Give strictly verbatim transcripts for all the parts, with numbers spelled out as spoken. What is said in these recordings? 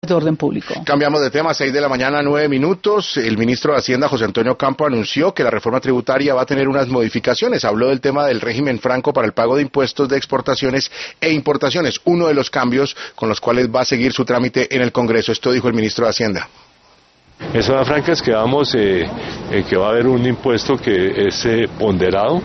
de orden público. Cambiamos de tema, seis de la mañana, nueve minutos. El ministro de Hacienda, José Antonio Campo, anunció que la reforma tributaria va a tener unas modificaciones. Habló del tema del régimen franco para el pago de impuestos de exportaciones e importaciones, uno de los cambios con los cuales va a seguir su trámite en el Congreso. Esto dijo el ministro de Hacienda. En zona franca es que vamos, eh, eh, que va a haber un impuesto que es eh, ponderado.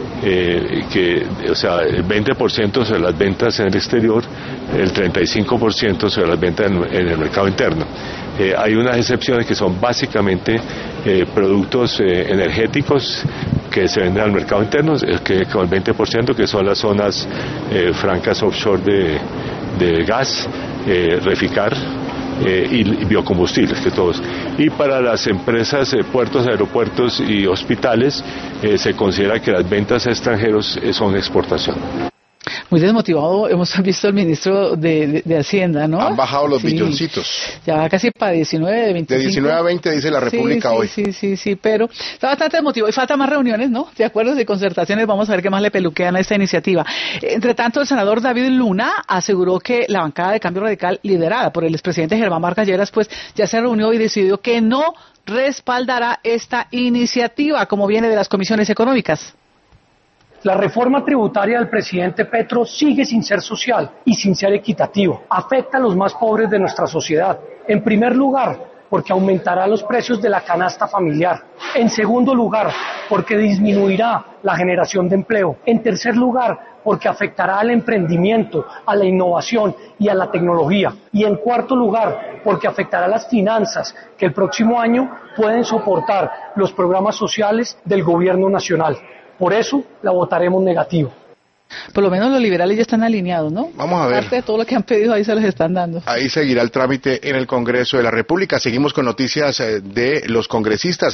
Eh, que, o sea, el veinte por ciento sobre las ventas en el exterior, el treinta y cinco por ciento sobre las ventas en, en el mercado interno. Eh, hay unas excepciones que son básicamente eh, productos eh, energéticos que se venden al mercado interno, eh, que con el veinte por ciento, que son las zonas eh, francas offshore de, de gas, eh, Reficar, Eh, y, y biocombustibles, que todos. Y para las empresas, eh, puertos, aeropuertos y hospitales, eh, se considera que las ventas a extranjeros eh, son exportación. Muy desmotivado hemos visto al ministro de, de, de Hacienda, ¿no? Han bajado los sí. billoncitos. Ya va casi para diecinueve, de veinticinco. De diecinueve a veinte dice la República sí, sí, hoy. Sí, sí, sí, pero está bastante desmotivado y falta más reuniones, ¿no? De acuerdos y concertaciones, vamos a ver qué más le peluquean a esta iniciativa. Entre tanto, el senador David Luna aseguró que la bancada de Cambio Radical, liderada por el expresidente Germán Vargas Lleras, pues ya se reunió y decidió que no respaldará esta iniciativa, como viene de las comisiones económicas. La reforma tributaria del presidente Petro sigue sin ser social y sin ser equitativo. Afecta a los más pobres de nuestra sociedad. En primer lugar, porque aumentará los precios de la canasta familiar. En segundo lugar, porque disminuirá la generación de empleo. En tercer lugar, porque afectará al emprendimiento, a la innovación y a la tecnología. Y en cuarto lugar, porque afectará a las finanzas, que el próximo año pueden soportar los programas sociales del gobierno nacional. Por eso la votaremos negativo. Por lo menos los liberales ya están alineados, ¿no? Vamos a ver. Parte de todo lo que han pedido ahí se les están dando. Ahí seguirá el trámite en el Congreso de la República. Seguimos con noticias de los congresistas.